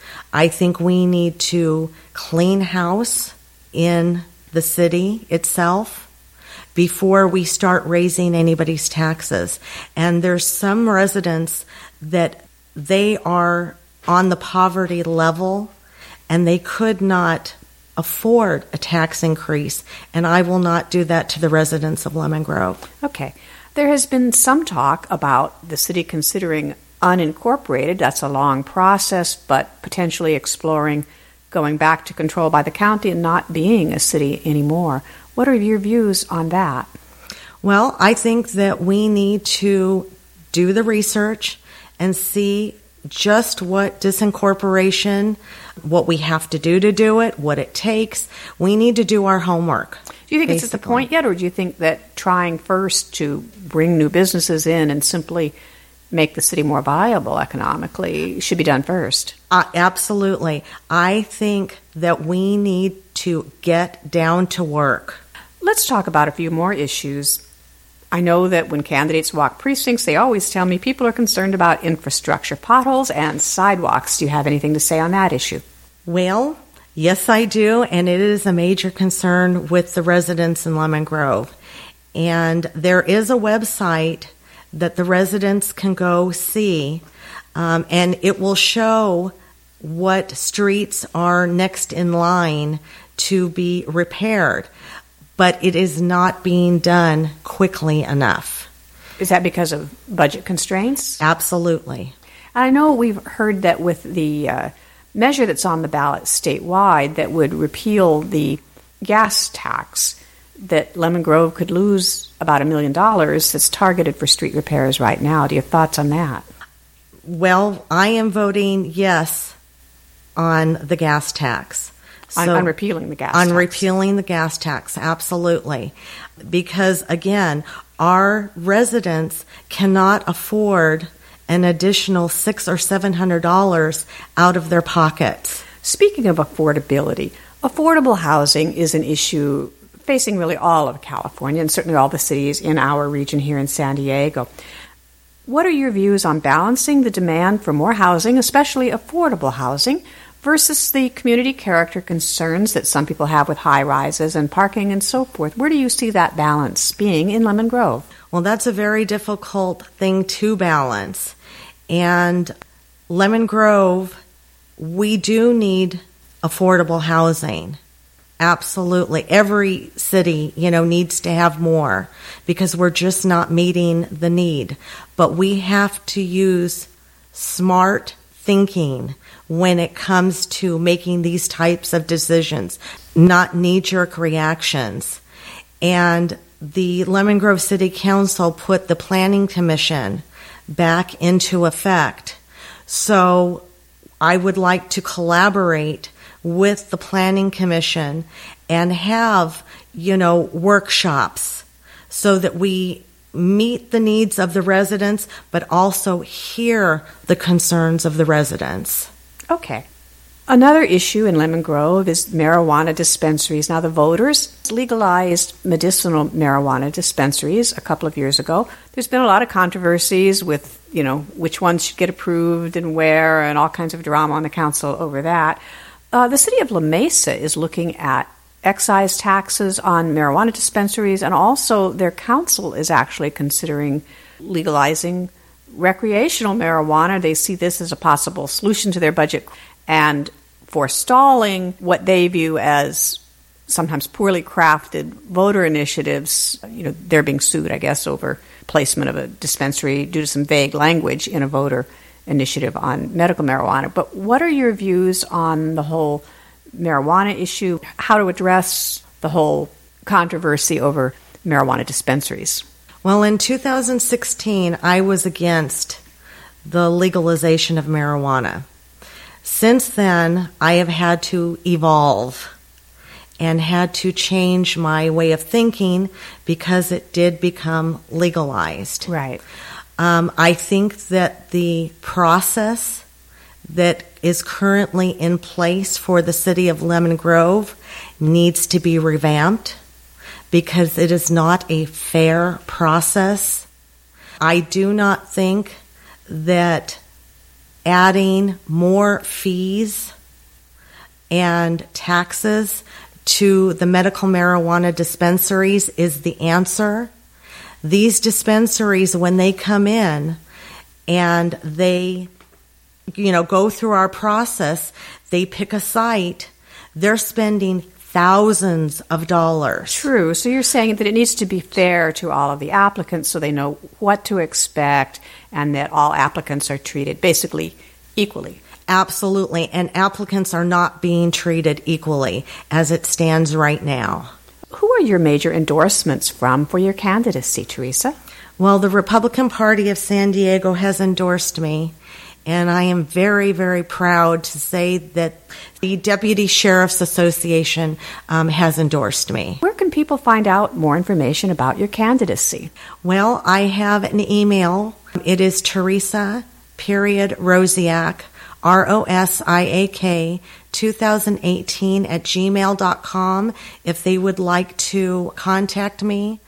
I think we need to clean house in the city itself before we start raising anybody's taxes. And there's some residents that they are on the poverty level and they could not afford a tax increase, and I will not do that to the residents of Lemon Grove. Okay. There has been some talk about the city considering unincorporated. That's a long process, but potentially exploring going back to control by the county and not being a city anymore. What are your views on that? Well, I think that we need to do the research and see just what disincorporation, what we have to do it, what it takes. We need to do our homework. Do you think it's at the point yet, or do you think that trying first to bring new businesses in and simply make the city more viable economically should be done first? Absolutely. I think that we need to get down to work. Let's talk about a few more issues. I know that when candidates walk precincts, they always tell me people are concerned about infrastructure, potholes, and sidewalks. Do you have anything to say on that issue? Well, yes, I do, and it is a major concern with the residents in Lemon Grove. And there is a website that the residents can go see, and it will show what streets are next in line to be repaired. But it is not being done quickly enough. Is that because of budget constraints? Absolutely. I know we've heard that with the measure that's on the ballot statewide that would repeal the gas tax, that Lemon Grove could lose about $1 million that's targeted for street repairs right now. Do you have thoughts on that? Well, I am voting yes on the gas tax. On repealing the gas tax. On repealing the gas tax, absolutely. Because, again, our residents cannot afford an additional $600 or $700 out of their pockets. Speaking of affordability, affordable housing is an issue facing really all of California and certainly all the cities in our region here in San Diego. What are your views on balancing the demand for more housing, especially affordable housing, versus the community character concerns that some people have with high-rises and parking and so forth? Where do you see that balance being in Lemon Grove? Well, that's a very difficult thing to balance. And Lemon Grove, we do need affordable housing. Absolutely. Every city, needs to have more because we're just not meeting the need. But we have to use smart thinking when it comes to making these types of decisions, not knee-jerk reactions. And the Lemon Grove City Council put the Planning Commission back into effect. So I would like to collaborate with the Planning Commission and have, workshops so that we meet the needs of the residents, but also hear the concerns of the residents. Okay. Another issue in Lemon Grove is marijuana dispensaries. Now, the voters legalized medicinal marijuana dispensaries a couple of years ago. There's been a lot of controversies with, which ones should get approved and where, and all kinds of drama on the council over that. The city of La Mesa is looking at excise taxes on marijuana dispensaries, and also their council is actually considering legalizing recreational marijuana. They see this as a possible solution to their budget and forestalling what they view as sometimes poorly crafted voter initiatives. They're being sued, I guess, over placement of a dispensary due to some vague language in a voter initiative on medical marijuana. But what are your views on the whole marijuana issue, how to address the whole controversy over marijuana dispensaries? Well, in 2016, I was against the legalization of marijuana. Since then, I have had to evolve and had to change my way of thinking because it did become legalized. Right. I think that the process that is currently in place for the city of Lemon Grove needs to be revamped because it is not a fair process. I do not think that adding more fees and taxes to the medical marijuana dispensaries is the answer. These dispensaries, when they come in and they, go through our process, they pick a site, they're spending thousands of dollars. True. So you're saying that it needs to be fair to all of the applicants so they know what to expect and that all applicants are treated basically equally. Absolutely. And applicants are not being treated equally as it stands right now. Who are your major endorsements from for your candidacy, Teresa? Well, the Republican Party of San Diego has endorsed me, and I am very, very proud to say that the Deputy Sheriff's Association has endorsed me. Where can people find out more information about your candidacy? Well, I have an email. It is Teresa.Rosiak, ROSIAK 2018 at gmail.com if they would like to contact me.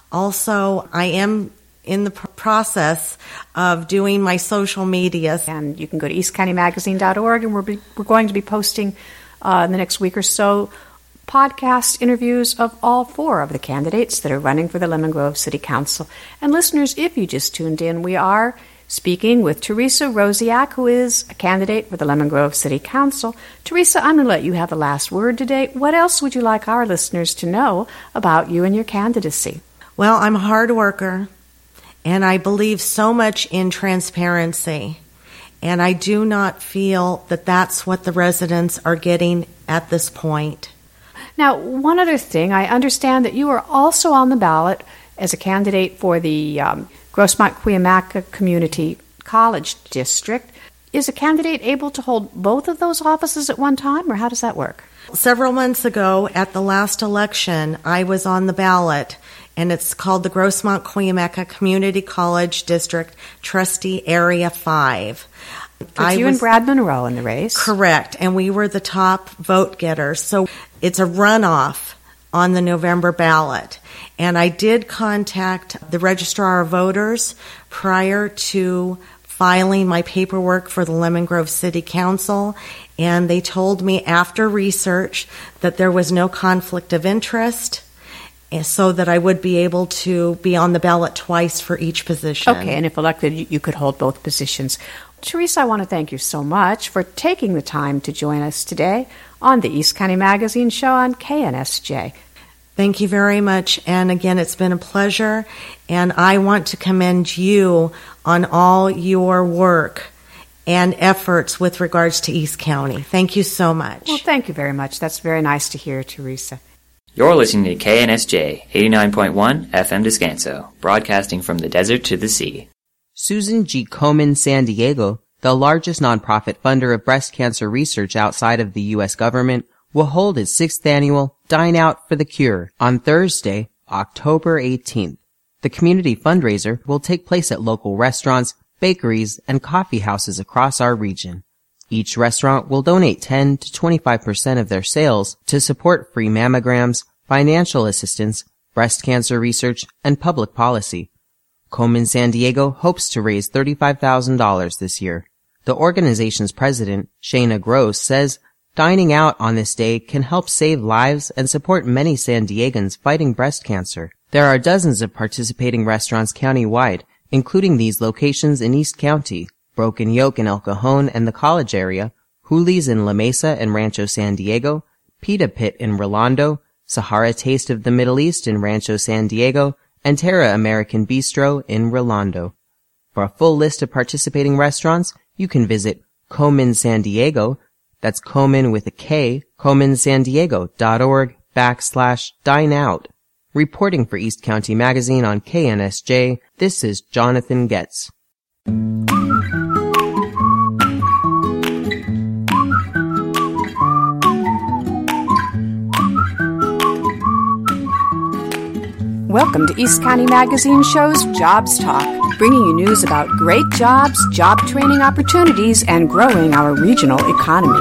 Also, I am in the process of doing my social media. And you can go to eastcountymagazine.org, and we're going to be posting in the next week or so podcast interviews of all four of the candidates that are running for the Lemon Grove City Council. And listeners, if you just tuned in, we are speaking with Teresa Rosiak, who is a candidate for the Lemon Grove City Council. Teresa, I'm going to let you have the last word today. What else would you like our listeners to know about you and your candidacy? Well, I'm a hard worker, and I believe so much in transparency. And I do not feel that that's what the residents are getting at this point. Now, one other thing, I understand that you are also on the ballot as a candidate for the Grossmont-Cuyamaca Community College District. Is a candidate able to hold both of those offices at one time, or how does that work? Several months ago, at the last election, I was on the ballot, and it's called the Grossmont-Cuyamaca Community College District Trustee Area 5. It's you and Brad Monroe in the race. Correct, and we were the top vote getters. So it's a runoff on the November ballot. And I did contact the Registrar of Voters prior to filing my paperwork for the Lemon Grove City Council, and they told me after research that there was no conflict of interest, so that I would be able to be on the ballot twice for each position. Okay, and if elected, you could hold both positions. Teresa, I want to thank you so much for taking the time to join us today on the East County Magazine Show on KNSJ. Thank you very much. And again, it's been a pleasure. And I want to commend you on all your work and efforts with regards to East County. Thank you so much. Well, thank you very much. That's very nice to hear, Teresa. You're listening to KNSJ 89.1 FM Descanso, broadcasting from the desert to the sea. Susan G. Komen San Diego, the largest nonprofit funder of breast cancer research outside of the U.S. government, will hold its 6th annual Dine Out for the Cure on Thursday, October 18th. The community fundraiser will take place at local restaurants, bakeries, and coffee houses across our region. Each restaurant will donate 10 to 25% of their sales to support free mammograms, financial assistance, breast cancer research, and public policy. Komen San Diego hopes to raise $35,000 this year. The organization's president, Shayna Gross, says Dining out on this day can help save lives and support many San Diegans fighting breast cancer. There are dozens of participating restaurants countywide, including these locations in East County: Broken Yoke in El Cajon and the College area, Hooley's in La Mesa and Rancho San Diego, Pita Pit in Rolando, Sahara Taste of the Middle East in Rancho San Diego, and Terra American Bistro in Rolando. For a full list of participating restaurants, you can visit Komen San Diego, that's Komen with a K, komensandiego.org/dineout. Reporting for East County Magazine on KNSJ, this is Jonathan Getz. Welcome to East County Magazine Show's Jobs Talk, bringing you news about great jobs, job training opportunities, and growing our regional economy.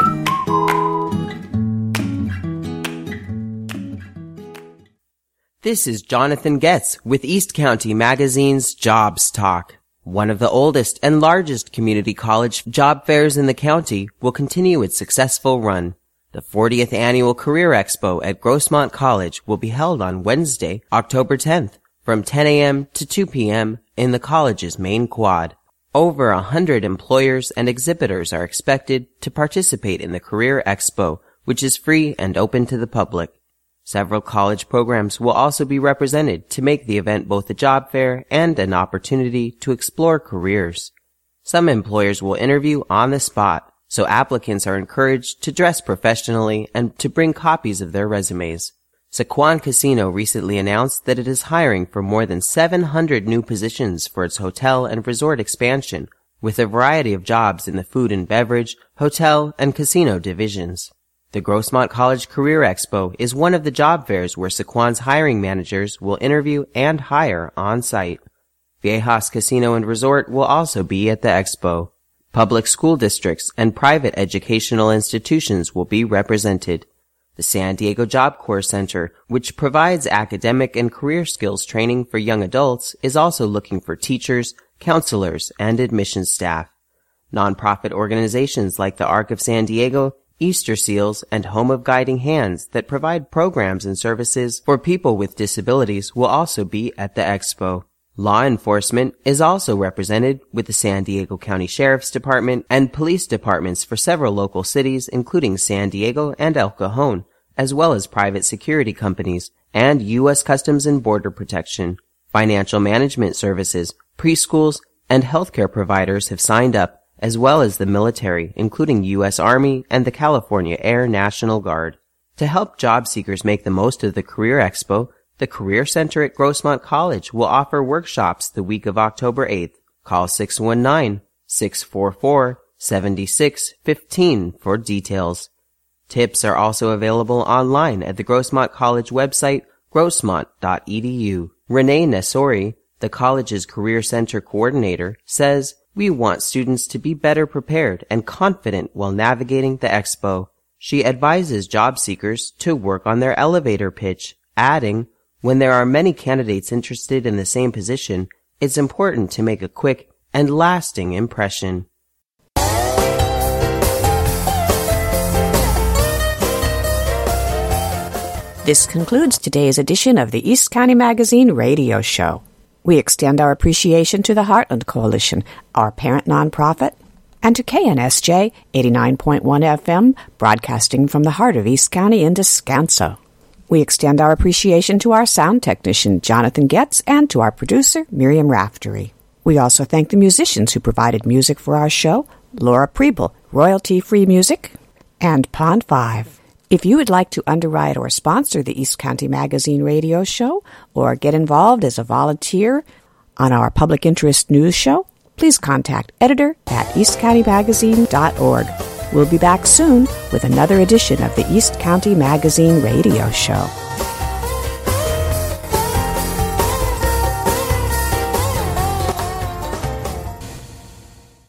This is Jonathan Getz with East County Magazine's Jobs Talk. One of the oldest and largest community college job fairs in the county will continue its successful run. The 40th Annual Career Expo at Grossmont College will be held on Wednesday, October 10th, from 10 a.m. to 2 p.m. in the college's main quad. Over 100 employers and exhibitors are expected to participate in the Career Expo, which is free and open to the public. Several college programs will also be represented to make the event both a job fair and an opportunity to explore careers. Some employers will interview on the spot, so applicants are encouraged to dress professionally and to bring copies of their resumes. Sequan Casino recently announced that it is hiring for more than 700 new positions for its hotel and resort expansion, with a variety of jobs in the food and beverage, hotel, and casino divisions. The Grossmont College Career Expo is one of the job fairs where Sequan's hiring managers will interview and hire on site. Viejas Casino and Resort will also be at the expo. Public school districts and private educational institutions will be represented. The San Diego Job Corps Center, which provides academic and career skills training for young adults, is also looking for teachers, counselors, and admissions staff. Nonprofit organizations like the Arc of San Diego, Easter Seals, and Home of Guiding Hands that provide programs and services for people with disabilities will also be at the expo. Law enforcement is also represented with the San Diego County Sheriff's Department and police departments for several local cities, including San Diego and El Cajon, as well as private security companies and U.S. Customs and Border Protection. Financial management services, preschools, and healthcare providers have signed up, as well as the military, including U.S. Army and the California Air National Guard. To help job seekers make the most of the Career Expo, the Career Center at Grossmont College will offer workshops the week of October 8th. Call 619-644-7615 for details. Tips are also available online at the Grossmont College website, grossmont.edu. Renee Nassori, the college's Career Center coordinator, says, "We want students to be better prepared and confident while navigating the expo." She advises job seekers to work on their elevator pitch, adding, "When there are many candidates interested in the same position, it's important to make a quick and lasting impression." This concludes today's edition of the East County Magazine radio show. We extend our appreciation to the Heartland Coalition, our parent nonprofit, and to KNSJ 89.1 FM, broadcasting from the heart of East County in Descanso. We extend our appreciation to our sound technician, Jonathan Getz, and to our producer, Miriam Raftery. We also thank the musicians who provided music for our show, Laura Preble, royalty-free music, and Pond 5. If you would like to underwrite or sponsor the East County Magazine radio show, or get involved as a volunteer on our public interest news show, please contact editor@eastcountymagazine.org. We'll be back soon with another edition of the East County Magazine radio show.